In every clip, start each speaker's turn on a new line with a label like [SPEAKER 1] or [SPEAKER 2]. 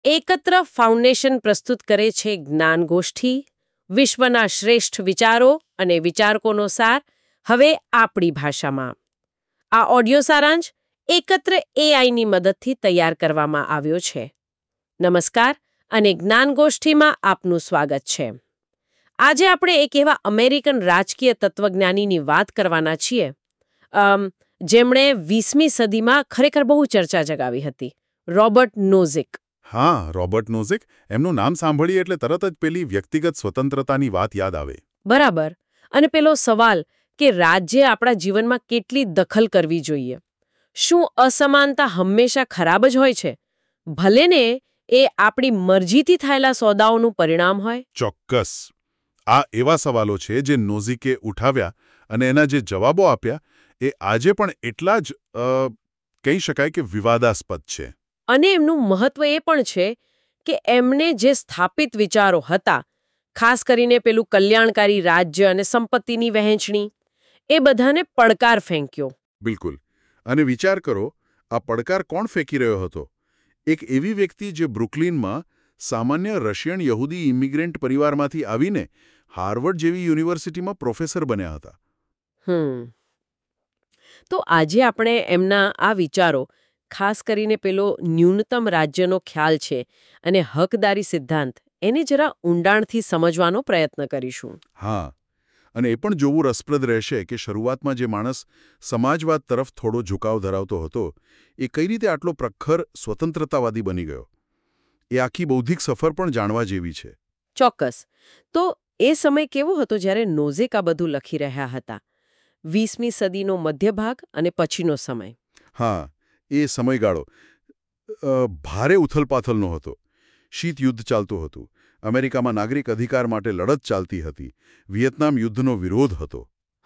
[SPEAKER 1] એકત્ર ફાઉન્ડેશન પ્રસ્તુત કરે છે જ્ઞાનગોષ્ઠી, વિશ્વના શ્રેષ્ઠ વિચારો અને વિચારકોનો સાર, હવે આપણી ભાષામાં. આ ઓડિયો સારાંશ એકત્ર એઆઈની મદદથી તૈયાર કરવામાં આવ્યો છે. નમસ્કાર અને જ્ઞાનગોષ્ઠીમાં આપનું સ્વાગત છે. આજે આપણે એક એવા અમેરિકન રાજકીય તત્વજ્ઞાનીની વાત કરવાના છીએ જેમણે 20મી સદીમાં ખરેખર બહુ ચર્ચા જગાવી હતી, રોબર્ટ નોઝિક.
[SPEAKER 2] હા, રોબર્ટ નોઝિક. એમનું નામ સાંભળીએ એટલે તરત જ પેલી વ્યક્તિગત સ્વતંત્રતાની વાત યાદ આવે.
[SPEAKER 1] બરાબર. અને પેલો સવાલ કે રાજ્ય આપણા જીવનમાં કેટલી દખલ કરવી જોઈએ. શું અસમાનતા હંમેશા ખરાબ જ હોય છે, ભલે ને એ આપણી મરજીથી થયેલા સોદાઓનું પરિણામ હોય?
[SPEAKER 2] ચોક્કસ. આ એવા સવાલો છે જે નોઝિકે ઉઠાવ્યા અને એના જે જવાબો આપ્યા એ આજે પણ એટલા જ કહી શકાય કે વિવાદાસ્પદ છે.
[SPEAKER 1] અને એમનું મહત્વ એ પણ છે કે એમને જે સ્થાપિત વિચારો હતા, ખાસ કરીને પેલું કલ્યાણકારી રાજ્ય અને સંપત્તિની વહેંચણી, એ બધાને પડકાર ફેંક્યો.
[SPEAKER 2] બિલકુલ. અને વિચાર કરો, આ પડકાર કોણ ફેંકી રહ્યો હતો? એક એવી વ્યક્તિ જે બ્રુકલિનમાં સામાન્ય રશિયન યહૂદી ઇમિગ્રન્ટ પરિવારમાંથી આવીને હાર્વર્ડ જેવી યુનિવર્સિટીમાં પ્રોફેસર બન્યા હતા.
[SPEAKER 1] તો આજે આપણે એમના આ વિચારો, ખાસ કરીને પેલો ન્યૂનતમ રાજ્યનો ખ્યાલ છે અને હકદારી સિદ્ધાંત, એને જરા ઊંડાણથી સમજવાનો પ્રયત્ન કરીશું.
[SPEAKER 2] હા, અને એ પણ જોવું રસપ્રદ રહેશે કે શરૂઆતમાં જે માણસ સમાજવાદ તરફ થોડો ઝુકાવ ધરાવતો હતો એ કઈ રીતે આટલો પ્રખર સ્વતંત્રતાવાદી બની ગયો. એ આખી બૌદ્ધિક સફર પણ જાણવા જેવી છે.
[SPEAKER 1] ચોક્કસ. તો એ સમય કેવો હતો જ્યારે નોઝિક આ બધું લખી રહ્યા હતા? 20મી સદીનો મધ્ય ભાગ અને પછીનો સમય.
[SPEAKER 2] હા, એ સમયગાળો ભારે ઉથલપાથલનો હતો. શીત યુદ્ધ ચાલતું હતું. અમેરિકામાં નાગરિક અધિકાર માટે લડત ચાલતી હતી. વિયેતનામ યુદ્ધનો વિરોધ હતો.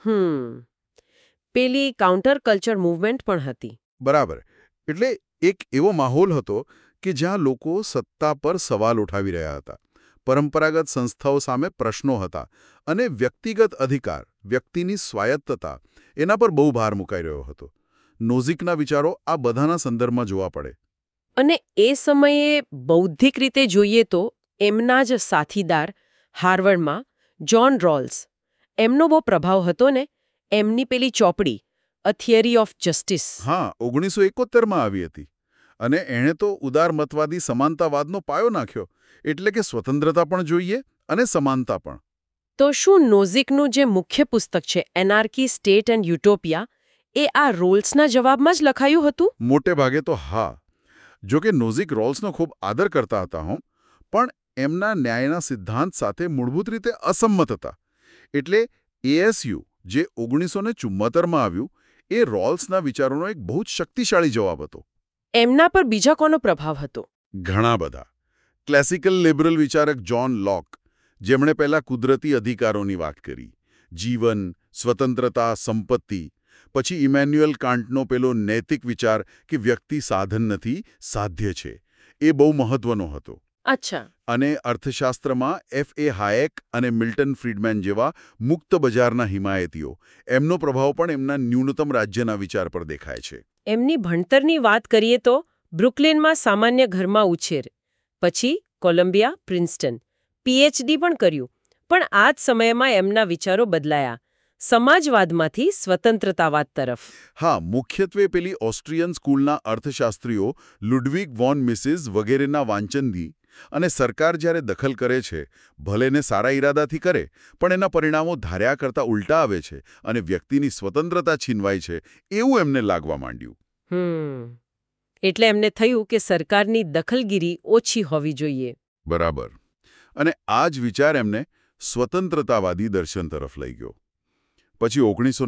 [SPEAKER 1] પેલી કાઉન્ટર કલ્ચર મૂવમેન્ટ પણ હતી.
[SPEAKER 2] બરાબર. એટલે એક એવો માહોલ હતો કે જ્યાં લોકો સત્તા પર સવાલ ઉઠાવી રહ્યા હતા. પરંપરાગત સંસ્થાઓ સામે પ્રશ્નો હતા અને વ્યક્તિગત અધિકાર, વ્યક્તિની સ્વાયત્તતા, એના પર બહુ ભાર મુકાઈ રહ્યો હતો. નોઝિકના વિચારો આ બધાના સંદર્ભમાં જોવા પડે.
[SPEAKER 1] અને એ સમયે બૌદ્ધિક રીતે જોઈએ તો એમના જ સાથીદાર હાર્વર્ડમાં જ્હોન રોલ્સ, એમનો બહુ પ્રભાવ હતો ને. એમની પેલી ચોપડી અ થિયરી ઓફ જસ્ટિસ.
[SPEAKER 2] હા, 1971માં આવી હતી. અને એણે તો ઉદારમતવાદી સમાનતાવાદનો પાયો નાખ્યો. એટલે કે સ્વતંત્રતા પણ જોઈએ અને સમાનતા પણ.
[SPEAKER 1] તો શું નોઝિકનું જે મુખ્ય પુસ્તક છે એનાર્કી, સ્ટેટ એન્ડ યુટોપિયા, એ આ રોલ્સના જવાબમાં જ લખાયું હતું?
[SPEAKER 2] મોટે ભાગે તો હા. જોકે નોઝિક રોલ્સનો ખૂબ આદર કરતા હતા, પણ એમના ન્યાયના સિદ્ધાંત સાથે મૂળભૂત રીતે અસંમત હતા. એટલે એએસયુ, જે 1974માં આવ્યું, એ રોલ્સના વિચારોનો એક બહુ જ શક્તિશાળી જવાબ હતો.
[SPEAKER 1] એમના પર બીજા કોનો પ્રભાવ હતો?
[SPEAKER 2] ઘણા બધા. ક્લાસિકલ લિબરલ વિચારક જ્હોન લોક, જેમણે પહેલા કુદરતી અધિકારોની વાત કરી, જીવન, સ્વતંત્રતા, સંપત્તિ. પછી ઇમેન્યુઅલ કાન્ટનો પેલો નૈતિક વિચાર કે વ્યક્તિ સાધન નથી, સાધ્ય છે, એ બહુ મહત્વનો હતો.
[SPEAKER 1] અચ્છા.
[SPEAKER 2] અને અર્થશાસ્ત્રમાં F.A. હાયેક અને મિલ્ટન ફ્રીડમેન જેવા મુક્ત બજારના હિમાયતીઓ, એમનો પ્રભાવ પણ એમના ન્યૂનતમ રાજ્યના વિચાર પર દેખાય છે.
[SPEAKER 1] એમની ભણતરની વાત કરીએ તો બ્રુકલિનમાં સામાન્ય ઘરમાં ઉછેર, પછી કોલંબિયા, પ્રિન્સ્ટન, પીએચડી પણ કર્યું. પણ આ જ સમયમાં એમના વિચારો બદલાયા, સમાજવાદમાંથી સ્વતંત્રતાવાદ તરફ.
[SPEAKER 2] હા, મુખ્યત્વે પેલી ઓસ્ટ્રિયન સ્કૂલના અર્થશાસ્ત્રીઓ લુડવિગ વોન મિસીસ વગેરેના વાંચનથી. અને સરકાર જ્યારે દખલ કરે છે, ભલેને સારા ઈરાદાથી કરે, પણ એના પરિણામો ધાર્યા કરતાં ઉલટા આવે છે અને વ્યક્તિની સ્વતંત્રતા છીનવાય છે, એવું એમને લાગવા માંડ્યું.
[SPEAKER 1] એટલે એમને થયું કે સરકારની દખલગીરી ઓછી હોવી જોઈએ.
[SPEAKER 2] બરાબર. અને આ જ વિચાર એમને સ્વતંત્રતાવાદી દર્શન તરફ લઈ ગયો. પછી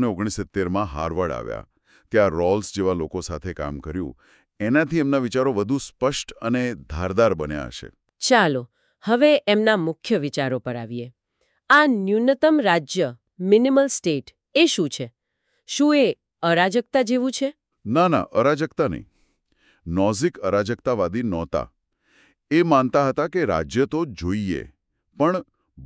[SPEAKER 2] 1969માં હાર્વર્ડ આવ્યા. ત્યાં રોલ્સ જેવા લોકો સાથે કામ કર્યું. એનાથી એમના વિચારો વધુ સ્પષ્ટ અને ધારદાર બન્યા હશે.
[SPEAKER 1] ચાલો હવે એમના મુખ્ય વિચારો પર આવીએ. આ ન્યૂનતમ રાજ્ય, મિનિમલ સ્ટેટ, એ શું છે? શું એ અરાજકતા જેવું છે?
[SPEAKER 2] ના, અરાજકતા નહીં. નોઝિક અરાજકતાવાદી નહોતા. એ માનતા હતા કે રાજ્ય તો જોઈએ, પણ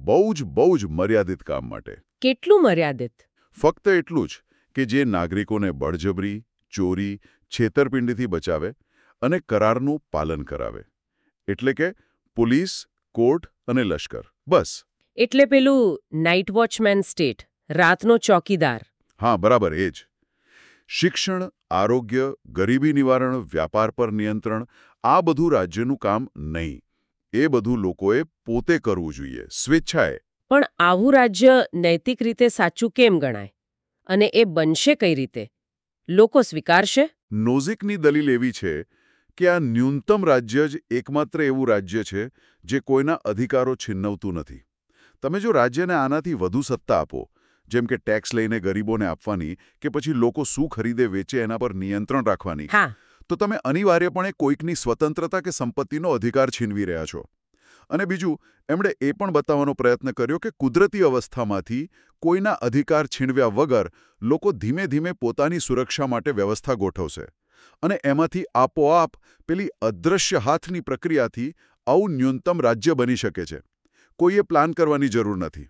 [SPEAKER 2] બહુ જ મર્યાદિત કામ માટે.
[SPEAKER 1] કેટલું મર્યાદિત?
[SPEAKER 2] ફક્ત એટલું જ કે જે નાગરિકોને બળજબરી, ચોરી, છેતરપિંડીથી બચાવે અને કરારનું પાલન કરાવે. એટલે કે પોલીસ, કોર્ટ અને લશ્કર. બસ.
[SPEAKER 1] એટલે પેલું નાઇટ વોચમેન સ્ટેટ, રાતનો ચોકીદાર.
[SPEAKER 2] હા, બરાબર, એ જ. શિક્ષણ, આરોગ્ય, ગરીબી નિવારણ, વ્યાપાર પર નિયંત્રણ, આ બધું રાજ્યનું કામ નહીં. એ બધું લોકોએ પોતે કરવું જોઈએ, સ્વેચ્છાએ.
[SPEAKER 1] પણ આવું રાજ્ય નૈતિક રીતે સાચું કેમ ગણાય? અને એ બનશે કઈ રીતે? લોકો સ્વીકારશે?
[SPEAKER 2] નોઝિકની દલીલ એવી છે કે આ ન્યૂનતમ રાજ્ય જ એકમાત્ર એવું રાજ્ય છે જે કોઈના અધિકારો છીનવતું નથી. તમે જો રાજ્યને આનાથી વધુ સત્તા આપો, જેમ કે ટેક્સ લઈને ગરીબોને આપવાની કે પછી લોકો શું ખરીદે વેચે એના પર નિયંત્રણ રાખવાની,
[SPEAKER 1] હા.
[SPEAKER 2] તો તમે અનિવાર્યપણે કોઈકની સ્વતંત્રતા કે સંપત્તિનો અધિકાર છીનવી રહ્યા છો. અને બીજું, એમણે એ પણ બતાવવાનો પ્રયત્ન કર્યો કે કુદરતી અવસ્થામાંથી કોઈના અધિકાર છીનવ્યા વગર લોકો ધીમે ધીમે પોતાની સુરક્ષા માટે વ્યવસ્થા ગોઠવશે. અને એમાંથી આપોઆપ પેલી અદૃશ્ય હાથની પ્રક્રિયાથી આવું ન્યૂનતમ રાજ્ય બની શકે છે. કોઈએ પ્લાન કરવાની જરૂર નથી.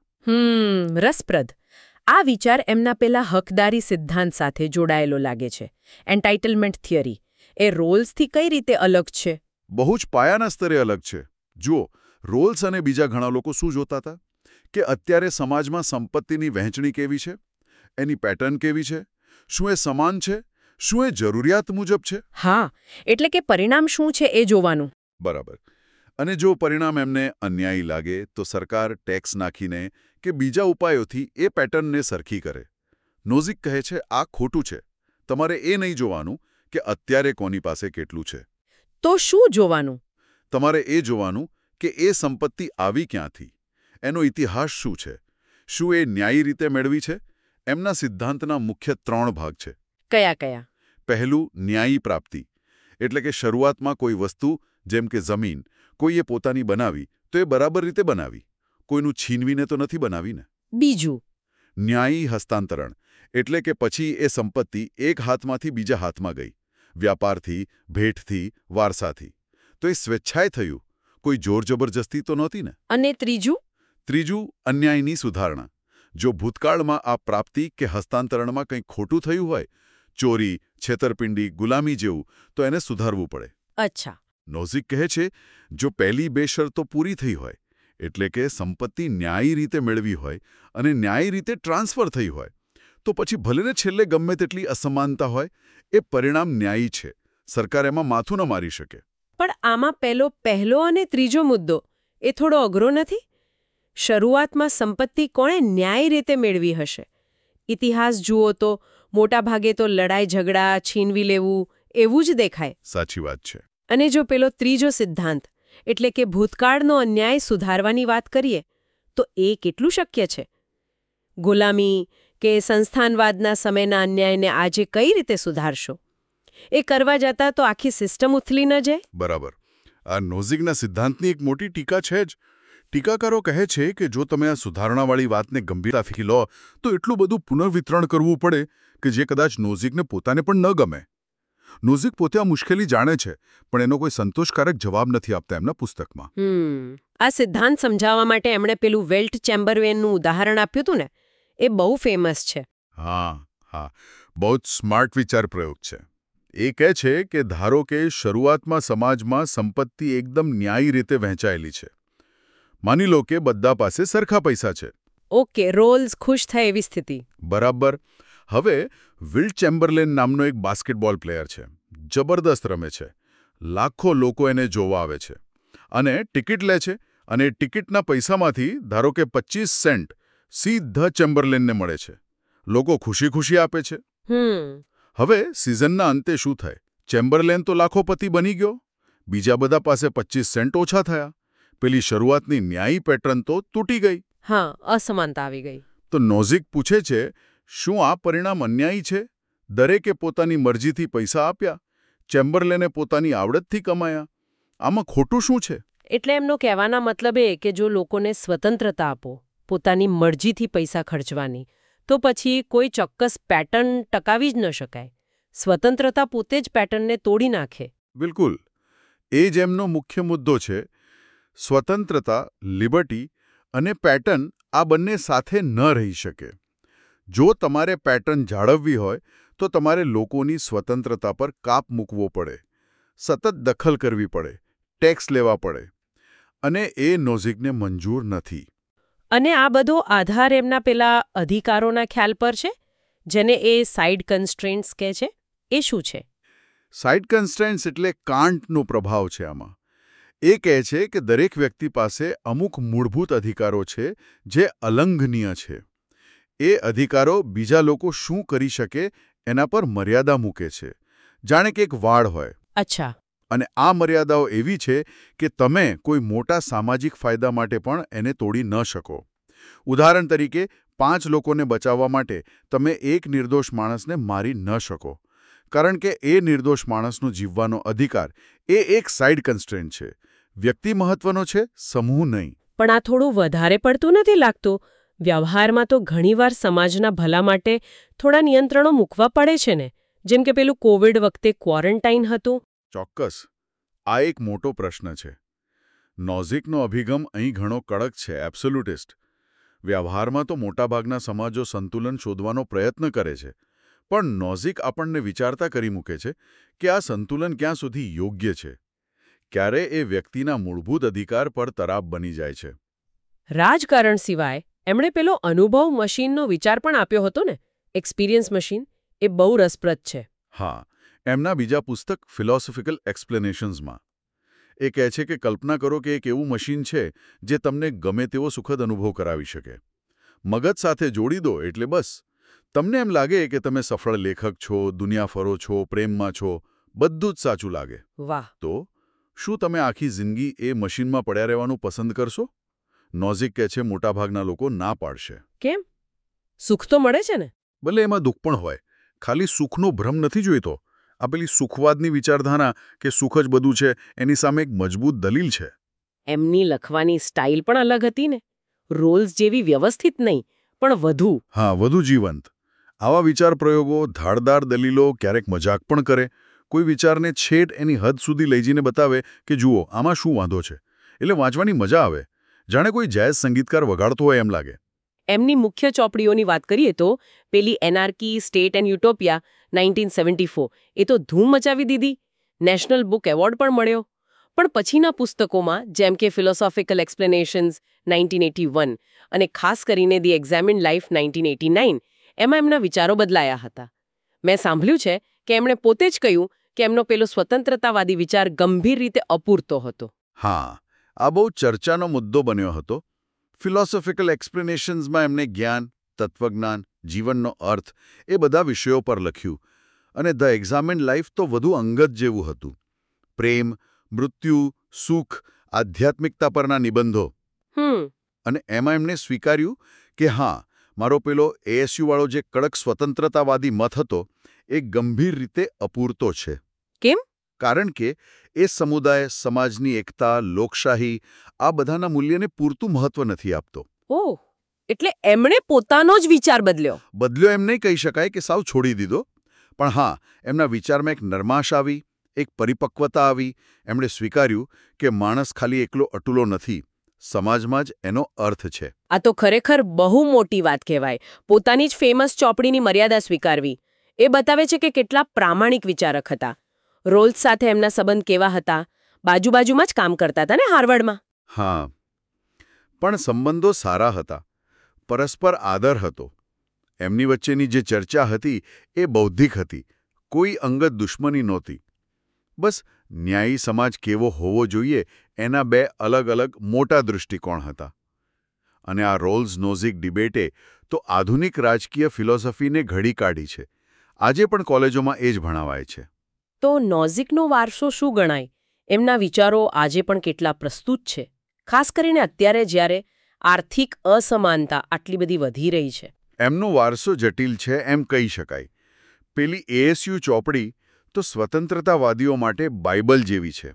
[SPEAKER 1] રસપ્રદ. આ વિચાર એમના પેલા હકદારી સિદ્ધાંત સાથે જોડાયેલો લાગે છે. એન્ટાઇટલમેન્ટ થિયરી. એ રોલ્સથી કઈ રીતે અલગ છે?
[SPEAKER 2] બહુ જ પાયાના સ્તરે અલગ છે. જુઓ, રોલ્સ અને બીજા ઘણા લોકો શું જોતા હતા કે અત્યારે સમાજમાં સંપત્તિની વહેંચણી કેવી છે, એની પેટર્ન કેવી છે, શું એ સમાન છે, શું એ જરૂરિયાત મુજબ છે.
[SPEAKER 1] હા, એટલે કે પરિણામ શું છે એ જોવાનું.
[SPEAKER 2] બરાબર. અને જો પરિણામ એમને અન્યાયી લાગે તો સરકાર ટેક્સ નાખીને કે બીજા ઉપાયોથી એ પેટર્નને સરખી કરે. નોઝિક કહે છે આ ખોટું છે. તમારે એ નહીં જોવાનું કે અત્યારે કોની પાસે કેટલું છે.
[SPEAKER 1] તો શું જોવાનું?
[SPEAKER 2] તમારે એ જોવાનું કે એ સંપત્તિ આવી ક્યાંથી, એનો ઇતિહાસ શું છે, શું એ ન્યાયી રીતે મેળવી છે. એમના સિદ્ધાંતના મુખ્ય 3 ભાગ છે.
[SPEAKER 1] કયા કયા?
[SPEAKER 2] પહેલું, ન્યાયી પ્રાપ્તિ. એટલે કે શરૂઆતમાં કોઈ વસ્તુ, જેમ કે જમીન, કોઈએ પોતાની બનાવી તો એ બરાબર રીતે બનાવી, કોઈનું છીનવીને તો નથી બનાવીને.
[SPEAKER 1] બીજું,
[SPEAKER 2] ન્યાયી હસ્તાંતરણ. એટલે કે પછી એ સંપત્તિ એક હાથમાંથી બીજા હાથમાં ગઈ, વ્યાપારથી, ભેટથી, વારસાથી. તો એ સ્વેચ્છાએ થયું, કોઈ જોર જબરજસ્તી તો નહોતી ને.
[SPEAKER 1] અને ત્રીજું?
[SPEAKER 2] ત્રીજું, અન્યાયની સુધારણા. જો ભૂતકાળમાં આ પ્રાપ્તિ કે હસ્તાંતરણમાં કંઈક ખોટું થયું હોય, ચોરી, છેતરપિંડી, ગુલામી જેવું, તો એને સુધારવું પડે.
[SPEAKER 1] અચ્છા.
[SPEAKER 2] નોઝિક કહે છે જો પહેલી 2 શરતો પૂરી થઈ હોય, એટલે કે સંપત્તિ ન્યાયી રીતે મેળવી હોય અને ન્યાયી રીતે ટ્રાન્સફર થઈ હોય, તો પછી ભલેને છેલ્લે ગમે તેટલી અસમાનતા હોય, એ પરિણામ ન્યાયી છે. સરકાર એમાં માથું ન મારી શકે.
[SPEAKER 1] પણ આમાં પહેલો અને ત્રીજો મુદ્દો એ થોડો અઘરો નથી? શરૂઆતમાં સંપત્તિ કોણે ન્યાયી રીતે મેળવી હશે? ઇતિહાસ જુઓ તો મોટાભાગે તો લડાઈ ઝઘડા, છીનવી લેવું એવું જ દેખાય.
[SPEAKER 2] સાચી વાત છે.
[SPEAKER 1] અને જો પેલો ત્રીજો સિદ્ધાંત, એટલે કે ભૂતકાળનો અન્યાય સુધારવાની વાત કરીએ, તો એ કેટલું શક્ય છે? ગુલામી કે સંસ્થાનવાદના સમયના અન્યાયને આજે કઈ રીતે સુધારશો? એ કરવા જતાં તો આખી સિસ્ટમ ઉથલી ન જાય?
[SPEAKER 2] બરાબર. આ નોઝિકના સિદ્ધાંતની એક મોટી ટીકા છે જ. ટીકાકારો કહે છે કે જો તમે આ સુધારણાવાળી વાતને ગંભીરતાથી લો તો એટલું બધું પુનર્વિતરણ કરવું પડે કે જે કદાચ નોઝિકને પોતાને પણ ન ગમે. નોઝિક પોતે આ મુશ્કેલી જાણે છે, પણ એનો કોઈ સંતોષકારક જવાબ નથી આપતા એમના પુસ્તકમાં.
[SPEAKER 1] આ સિદ્ધાંત સમજાવવા માટે એમણે પેલું વેલ્ટ ચેમ્બરલેનનું ઉદાહરણ આપ્યું હતું ને, એ બહુ ફેમસ છે.
[SPEAKER 2] હા, બહુ જ સ્માર્ટ વિચાર પ્રયોગ છે. એ કહે છે કે ધારો કે શરૂઆતમાં સમાજમાં સંપત્તિ એકદમ ન્યાયી રીતે વહેંચાયેલી છે. માની લો કે બધા પાસે સરખા પૈસા છે.
[SPEAKER 1] ઓકે, રોલ્સ ખુશ થાય એવી સ્થિતિ.
[SPEAKER 2] બરાબર. હવે વિલ્ટ ચેમ્બરલેન નામનો એક બાસ્કેટબોલ પ્લેયર છે. જબરદસ્ત રમે છે. લાખો લોકો એને જોવા આવે છે. અને ટિકિટ લે છે, અને ટિકિટના પૈસામાંથી ધારો કે 25 સેન્ટ સીધા ચેમ્બરલેનને મળે છે. લોકો ખુશી આપે છે. હવે સિઝનના અંતે શું થાય? ચેમ્બરલેન તો લાખોપતિ બની ગયો, બીજા બધા પાસે 25 સેન્ટ ઓછા થયા. પેલી શરૂઆતની ન્યાયી પેટર્ન તો તૂટી ગઈ.
[SPEAKER 1] હા, અસમાનતા આવી ગઈ.
[SPEAKER 2] તો નોઝિક પૂછે છે, શું આ પરિણામ અન્યાયી છે? દરેકે પોતાની મરજીથી પૈસા આપ્યા, ચેમ્બરલેને પોતાની આવડતથી કમાયા. આમાં ખોટું શું છે?
[SPEAKER 1] એટલે એમનો કહેવાના મતલબ એ કે જો લોકોને સ્વતંત્રતા આપો, પોતાની મરજીથી પૈસા ખર્ચવાની, તો પછી કોઈ ચોક્કસ પેટર્ન ટકાવી જ ન શકાય. સ્વતંત્રતા પોતે જ પેટર્નને તોડી નાખે.
[SPEAKER 2] બિલકુલ. એ જ એમનો મુખ્ય મુદ્દો છે. સ્વતંત્રતા, લિબર્ટી અને પેટર્ન આ બંને સાથે ન રહી શકે. જો તમારે પેટર્ન જાળવવી હોય તો તમારે લોકોની સ્વતંત્રતા પર કાપ મૂકવો પડે, સતત દખલ કરવી પડે, ટેક્સ લેવા પડે અને એ નોઝિકને મંજૂર નથી.
[SPEAKER 1] અને આ બધો આધાર એમના પેલા અધિકારોના ખ્યાલ પર છે જેને એ સાઇડ કન્સ્ટ્રેન્ટ્સ કહે છે એ શું છે?
[SPEAKER 2] સાઇડ કન્સ્ટ્રેન્ટ્સ એટલે કાંટનો પ્રભાવ છે આમાં. એ કહે છે કે દરેક વ્યક્તિ પાસે અમુક મૂળભૂત અધિકારો છે જે અલંઘનીય છે. એ અધિકારો બીજા લોકો શું કરી શકે એના પર મર્યાદા મૂકે છે, જાણે કે એક વાડ હોય.
[SPEAKER 1] અચ્છા.
[SPEAKER 2] અને આ મર્યાદાઓ એવી છે કે તમે કોઈ મોટા સામાજિક ફાયદા માટે પણ એને તોડી ન શકો. ઉદાહરણ તરીકે 5 લોકોને બચાવવા માટે તમે એક નિર્દોષ માણસને મારી ન શકો, કારણ કે એ નિર્દોષ માણસનો જીવવાનો અધિકાર એ એક સાઇડ કન્સ્ટ્રેન્ટ છે. વ્યક્તિ મહત્વનો છે, સમૂહ નહીં.
[SPEAKER 1] પણ આ થોડું વધારે પડતું નથી લાગતું? વ્યવહારમાં તો ઘણીવાર સમાજના ભલા માટે થોડા નિયંત્રણો મૂકવા પડે છે ને, જેમ કે પેલું કોવિડ વખતે ક્વોરન્ટાઇન હતું.
[SPEAKER 2] ચોક્કસ. આ એક મોટો પ્રશ્ન છે. નોઝિકનો અભિગમ અહીં ઘણો કડક છે, એબ્સોલ્યુટિસ્ટ. વ્યવહારમાં તો મોટાભાગના સમાજો સંતુલન શોધવાનો પ્રયત્ન કરે છે, પણ નોઝિક આપણને વિચારતા કરી મૂકે છે કે આ સંતુલન ક્યાં સુધી યોગ્ય છે. ક્યારે એ વ્યક્તિના મૂળભૂત અધિકાર પર તરાપ બની જાય છે.
[SPEAKER 1] રાજકારણ સિવાય એમણે પેલો અનુભવ મશીનનો વિચાર પણ આપ્યો હતો ને, એક્સપિરિયન્સ મશીન. એ બહુ રસપ્રદ છે.
[SPEAKER 2] હા, એમના બીજા પુસ્તક ફિલોસોફિકલ એક્સપ્લેનેશન્સમાં એ કહે છે કે કલ્પના કરો કે એક એવું મશીન છે જે તમને ગમે તેવો સુખદ અનુભવ કરાવી શકે. મગજ સાથે જોડી દો એટલે બસ તમને એમ લાગે કે તમે સફળ લેખક છો, દુનિયા ફરો છો, પ્રેમમાં છો, બધું જ સાચું લાગે.
[SPEAKER 1] વાહ.
[SPEAKER 2] તો શું તમે આખી જિંદગી એ મશીનમાં પડ્યા રહેવાનું પસંદ કરશો? નોઝિક કહે છે મોટાભાગના લોકો ના પાડશે.
[SPEAKER 1] કેમ? સુખ તો મળે છે ને.
[SPEAKER 2] ભલે એમાં દુઃખ પણ હોય. ખાલી સુખનો ભ્રમ નથી જોઈતો. આ પેલી સુખવાદની વિચારધારા કે સુખ જ બધું છે એની સામે એક મજબૂત દલીલ છે.
[SPEAKER 1] એમની લખવાની સ્ટાઇલ પણ અલગ હતી ને. રોલ્સ જેવી વ્યવસ્થિત નહીં, પણ વધુ.
[SPEAKER 2] હા, વધુ જીવંત. આવા વિચાર પ્રયોગો, ધારદાર દલીલો ક્યારેક મજાક પણ કરે. કોઈ વિચારને છેટ એની હદ સુધી લઈ જઈને બતાવે કે જુઓ આમાં શું વાંધો છે. એટલે વાંચવાની મજા આવે. જાણે કોઈ જેઝ સંગીતકાર વગાડતો હોય એમ લાગે.
[SPEAKER 1] એમની મુખ્ય ચોપડીઓની વાત કરીએ તો પેલી એનાર્કી, સ્ટેટ એન્ડ યુટોપિયા 1974 એ તો ધૂમ મચાવી દીધી. નેશનલ બુક એવોર્ડ પણ મળ્યો. પણ પછીના પુસ્તકોમાં જેમ કે ફિલોસોફિકલ એક્સપ્લેનેશન્સ 1981 અને ખાસ કરીને ધી એક્ઝામિન્ડ લાઈફ 1989 એમાં એમના વિચારો બદલાયા હતા. મેં સાંભળ્યું છે કે એમણે પોતે જ કહ્યું કે એમનો પેલો સ્વતંત્રતાવાદી વિચાર ગંભીર રીતે અપૂરતો હતો.
[SPEAKER 2] હા, આ બહુ ચર્ચાનો મુદ્દો બન્યો હતો. ફિલોસોફિકલ એક્સપ્લેનેશન્સમાં એમને જ્ઞાન, તત્વજ્ઞાન, જીવનનો અર્થ એ બધા વિષયો પર લખ્યું અને ધ એક્ઝામિન્ડ લાઈફ તો વધુ અંગત જેવું હતું. પ્રેમ, મૃત્યુ, સુખ, આધ્યાત્મિકતા પરના નિબંધો. અને એમાં એમણે સ્વીકાર્યું કે હા, મારો પેલો એએસયુવાળો જે કડક સ્વતંત્રતાવાદી મત હતો એ ગંભીર રીતે અપૂરતો છે.
[SPEAKER 1] કેમ?
[SPEAKER 2] કારણ કે એ સમુદાય, સમાજની એકતા, લોકશાહી આ બધાના મૂલ્યને પૂરતું મહત્વ નથી આપતો.
[SPEAKER 1] ઓહ, એટલે એમણે પોતાનો જ વિચાર બદલ્યો.
[SPEAKER 2] બદલ્યો એમ નહીં કહી શકાય કે સાવ છોડી દીધો, પણ હા, એમના વિચારમાં એક નરમાશ આવી, એક પરિપક્વતા આવી. એમણે સ્વીકાર્યું કે માણસ ખાલી એકલો અટુલો નથી, સમાજમાં જ એનો અર્થ છે.
[SPEAKER 1] આ તો ખરેખર બહુ મોટી વાત કહેવાય. પોતાની જ ફેમસ ચોપડીની મર્યાદા સ્વીકારવી એ બતાવે છે કે કેટલા પ્રામાણિક વિચારક હતા. રોલ્સ સાથે એમના સંબંધ કેવા હતા? બાજુબાજુમાં જ કામ કરતા હતા ને હાર્વર્ડમાં.
[SPEAKER 2] હા, પણ સંબંધો સારા હતા. પરસ્પર આદર હતો. એમની વચ્ચેની જે ચર્ચા હતી એ બૌદ્ધિક હતી. કોઈ અંગત દુશ્મની નહોતી. બસ ન્યાયી સમાજ કેવો હોવો જોઈએ એના બે અલગ અલગ મોટા દૃષ્ટિકોણ હતા. અને આ રોલ્સ નોઝિક ડિબેટે તો આધુનિક રાજકીય ફિલોસોફીને ઘડી કાઢી છે. આજે પણ કોલેજોમાં એ જ ભણાવાય છે.
[SPEAKER 1] તો નોઝિકનો વારસો શું ગણાય? એમના વિચારો આજે પણ કેટલા પ્રસ્તુત છે, ખાસ કરીને અત્યારે જ્યારે આર્થિક અસમાનતા આટલી બધી વધી રહી છે?
[SPEAKER 2] એમનો વારસો જટિલ છે એમ કહી શકાય. પેલી એએસયુ ચોપડી તો સ્વતંત્રતાવાદીઓ માટે બાઇબલ જેવી છે.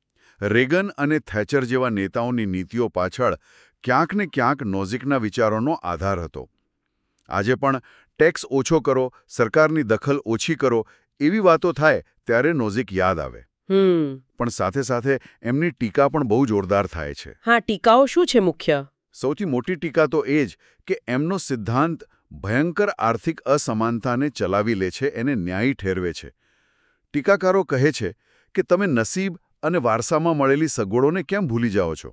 [SPEAKER 2] રેગન અને થેચર જેવા નેતાઓની નીતિઓ પાછળ ક્યાંક ને ક્યાંક નોઝિકના વિચારોનો આધાર હતો. આજે પણ ટેક્સ ઓછો કરો, સરકારની દખલ ઓછી કરો એવી વાતો થાય ત્યારે નોઝિક યાદ આવે. પણ સાથે સાથે એમની ટીકા પણ બહુ જોરદાર થાય છે.
[SPEAKER 1] હા, ટીકાઓ શું છે મુખ્ય?
[SPEAKER 2] સૌથી મોટી ટીકા તો એ જ કે એમનો સિદ્ધાંત ભયંકર આર્થિક અસમાનતાને ચલાવી લે છે, એને ન્યાયી ઠેરવે છે. ટીકાકારો કહે છે કે તમે નસીબ અને વારસામાં મળેલી સગવડોને કેમ ભૂલી જાઓ છો?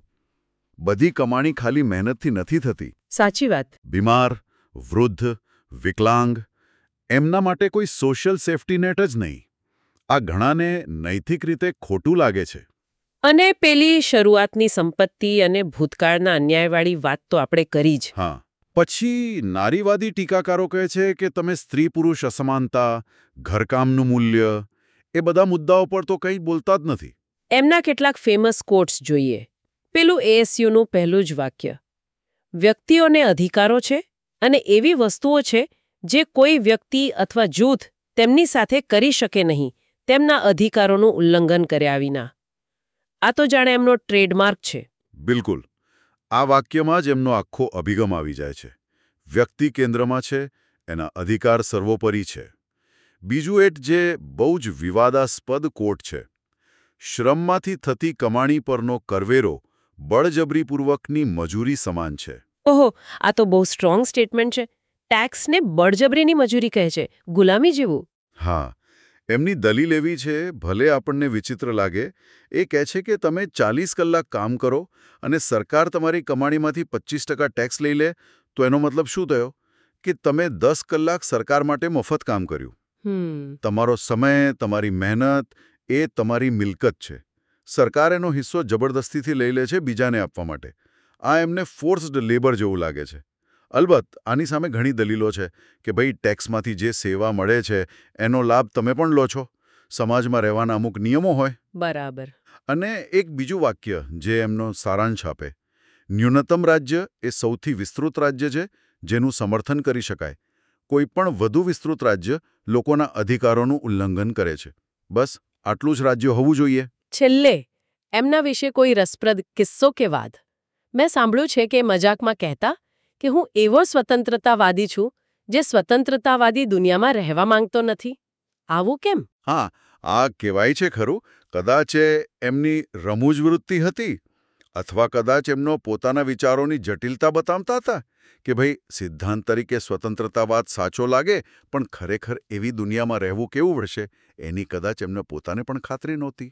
[SPEAKER 2] બધી કમાણી ખાલી મહેનતથી નથી થતી.
[SPEAKER 1] સાચી વાત.
[SPEAKER 2] બીમાર, વૃદ્ધ, વિકલાંગ એમના માટે કોઈ સોશિયલ સેફ્ટી નેટ જ નહીં. આ ઘણાને નૈતિક રીતે ખોટું લાગે છે.
[SPEAKER 1] અને પેલી શરૂઆતની સંપત્તિ અને ભૂતકાળના અન્યાયવાળી વાત તો આપણે કરી જ.
[SPEAKER 2] હા. પછી નારીવાદી ટીકાકારો કહે છે કે તમે સ્ત્રી-પુરુષ અસમાનતા, ઘરકામનું મૂલ્ય એ બધા મુદ્દાઓ પર તો કંઈ બોલતા જ નથી.
[SPEAKER 1] એમના કેટલાક ફેમસ કોટ્સ જોઈએ. પેલું એએસયુનું પહેલું જ વાક્ય, વ્યક્તિઓને અધિકારો છે અને એવી વસ્તુઓ છે જે કોઈ વ્યક્તિ અથવા જૂથ તેમની સાથે કરી શકે નહીં, તેમના અધિકારોનું ઉલ્લંઘન કર્યા વિના. આ તો જાણે એમનો ટ્રેડમાર્ક છે.
[SPEAKER 2] બિલકુલ. આ વાક્યમાં જ એમનો આખો અભિગમ આવી જાય છે. વ્યક્તિ કેન્દ્રમાં છે, એના અધિકાર સર્વોપરી છે. બીજું એટ જે બહુ જ વિવાદાસ્પદ કોટ છે, શ્રમમાંથી થતી કમાણી પરનો કરવેરો બળજબરીપૂર્વકની મજૂરી સમાન છે.
[SPEAKER 1] ઓહો, આ તો બહુ સ્ટ્રોંગ સ્ટેટમેન્ટ છે. ટેક્સને બળજબરીની મજૂરી કહે છે, ગુલામી જેવું.
[SPEAKER 2] હા. એમની દલીલ એવી છે, ભલે આપણને વિચિત્ર લાગે, એ કહે છે કે તમે 40 કલાક કામ કરો અને સરકાર તમારી કમાણીમાંથી 25% ટેક્સ લઈ લે, તો એનો મતલબ શું થયો? કે તમે 10 કલાક સરકાર માટે મફત કામ કર્યું. તમારો સમય, તમારી મહેનત એ તમારી મિલકત છે. સરકાર એનો હિસ્સો જબરદસ્તીથી લઈ લે છે બીજાને આપવા માટે. આ એમને ફોર્સ્ડ લેબર જેવું લાગે છે. અલબત્ત આની સામે ઘણી દલીલો છે કે ભાઈ ટેક્સમાંથી જે સેવા મળે છે એનો લાભ તમે પણ લો છો. સમાજમાં રહેવાના અમુક નિયમો હોય.
[SPEAKER 1] બરાબર.
[SPEAKER 2] અને એક બીજું વાક્ય જે એમનો સારાંશ આપે, ન્યૂનતમ રાજ્ય એ સૌથી વિસ્તૃત રાજ્ય છે જેનું સમર્થન કરી શકાય. કોઈ પણ વધુ વિસ્તૃત રાજ્ય લોકોના અધિકારોનું ઉલ્લંઘન કરે છે. બસ આટલું જ રાજ્ય હોવું જોઈએ.
[SPEAKER 1] છેલ્લે એમના વિશે કોઈ રસપ્રદ કિસ્સો કે વાદ? મેં સાંભળ્યું છે કે મજાકમાં કહેતા કે હું એવો સ્વતંત્રતાવાદી છું જે સ્વતંત્રતાવાદી દુનિયામાં રહેવા માંગતો નથી. આવું કેમ?
[SPEAKER 2] હા, આ કહેવાય છે ખરું. કદાચ એમની રમૂજ વૃત્તિ હતી, અથવા કદાચ એમનો પોતાના વિચારોની જટિલતા બતાવતા હતા કે ભાઈ સિદ્ધાંત તરીકે સ્વતંત્રતાવાદ સાચો લાગે, પણ ખરેખર એવી દુનિયામાં રહેવું કેવું પડશે એની કદાચ એમને પોતાને પણ ખાતરી નહોતી.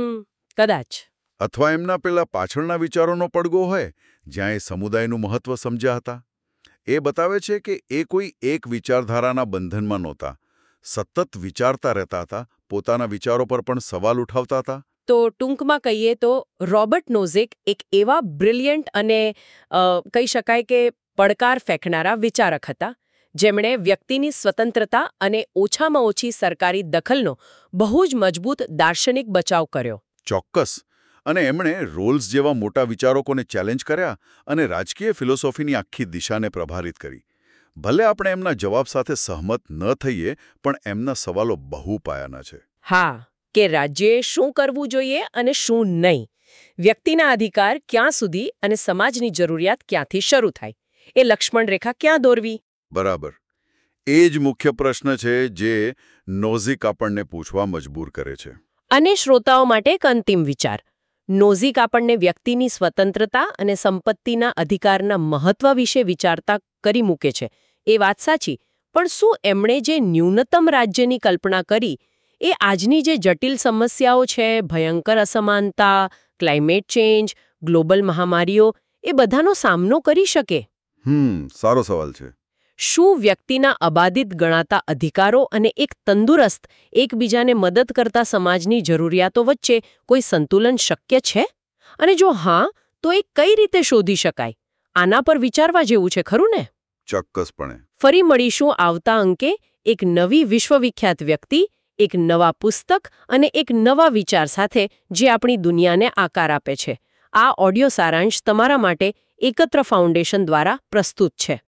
[SPEAKER 1] કદાચ.
[SPEAKER 2] અથવા એમના પેલા પાછળના વિચારોનો પડઘો હોય, જ્યાં એ સમુદાયનું મહત્વ સમજ્યા હતા. એ બતાવે છે કે એ કોઈ એક વિચારધારાના બંધનમાં નહોતા. સતત વિચારતા રહેતા હતા, પોતાના વિચારો પર પણ સવાલ ઉઠાવતા હતા.
[SPEAKER 1] તો ટૂંકમાં કહીએ તો રોબર્ટ નોઝિક એક એવા બ્રિલિયન્ટ અને કહી શકાય કે પડકાર ફેંકનારા વિચારક હતા, જેમણે વ્યક્તિની સ્વતંત્રતા અને ઓછામાં ઓછી સરકારી દખલનો બહુ જ મજબૂત દાર્શનિક બચાવ કર્યો.
[SPEAKER 2] ચોક્કસ. અને એમણે રોલ્સ જેવા મોટા વિચારકોને ચેલેન્જ કર્યા અને રાજકીય ફિલોસોફીની આખી દિશાને પ્રભાવિત કરી. ભલે આપણે એમના જવાબ સાથે સહમત ન થઈએ, પણ એમના સવાલો બહુ પાયાના છે.
[SPEAKER 1] હા, કે રાજ્યએ શું કરવું જોઈએ અને શું નહીં, વ્યક્તિના અધિકાર ક્યાં સુધી અને સમાજની જરૂરિયાત ક્યાંથી શરૂ થાય, એ લક્ષ્મણ રેખા ક્યાં દોરવી.
[SPEAKER 2] બરાબર. એ જ મુખ્ય પ્રશ્ન છે જે નોઝિક આપણને પૂછવા મજબૂર કરે છે.
[SPEAKER 1] અને શ્રોતાઓ માટે એક અંતિમ વિચાર. નોઝિક આપણને વ્યક્તિની સ્વતંત્રતા અને સંપત્તિના અધિકારના મહત્વ વિશે વિચારતા કરી મૂકે છે. એ વાત સાચી, પણ શું એમણે જે ન્યૂનતમ રાજ્યની કલ્પના કરી એ આજની જે જટિલ સમસ્યાઓ છે, ભયંકર અસમાનતા, ક્લાઇમેટ ચેન્જ, ગ્લોબલ મહામારીઓ, એ બધાનો સામનો કરી શકે?
[SPEAKER 2] સારો સવાલ છે.
[SPEAKER 1] શું વ્યક્તિના અબાધિત ગણાતા અધિકારો અને એક તંદુરસ્ત, એકબીજાને મદદ કરતા સમાજની જરૂરિયાતો વચ્ચે કોઈ સંતુલન શક્ય છે? અને જો હા, તો એ કઈ રીતે શોધી શકાય? આના પર વિચારવા જેવું છે, ખરું ને?
[SPEAKER 2] ચોક્કસપણે.
[SPEAKER 1] ફરી મળીશું આવતા અંકે એક નવી વિશ્વવિખ્યાત વ્યક્તિ, એક નવા પુસ્તક અને એક નવા વિચાર સાથે જે આપણી દુનિયાને આકાર આપે છે. આ ઓડિયો સારાંશ તમારા માટે એકત્ર ફાઉન્ડેશન દ્વારા પ્રસ્તુત છે.